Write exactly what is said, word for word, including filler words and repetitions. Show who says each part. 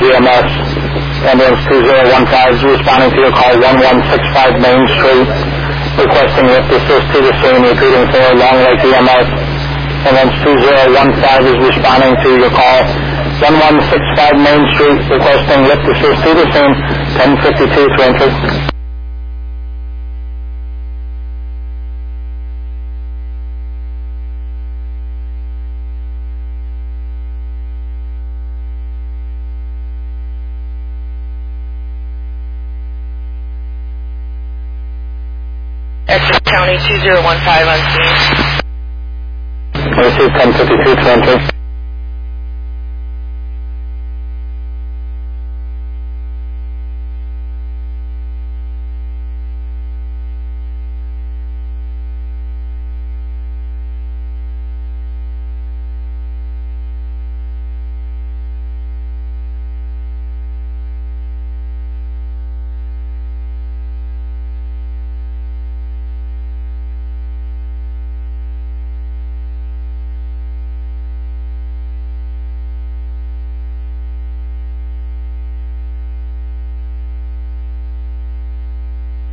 Speaker 1: E M S. Ambulance two zero one five is responding to your call one one six five Main Street, requesting lift assist to the scene, repeating for Long Lake E M S. Ambulance two zero one five is responding to your call one one six five Main Street, requesting lift assist to the scene, ten fifty-two to entry.
Speaker 2: Essex County two zero one five on scene.
Speaker 1: Receive ten fifty-two to entry.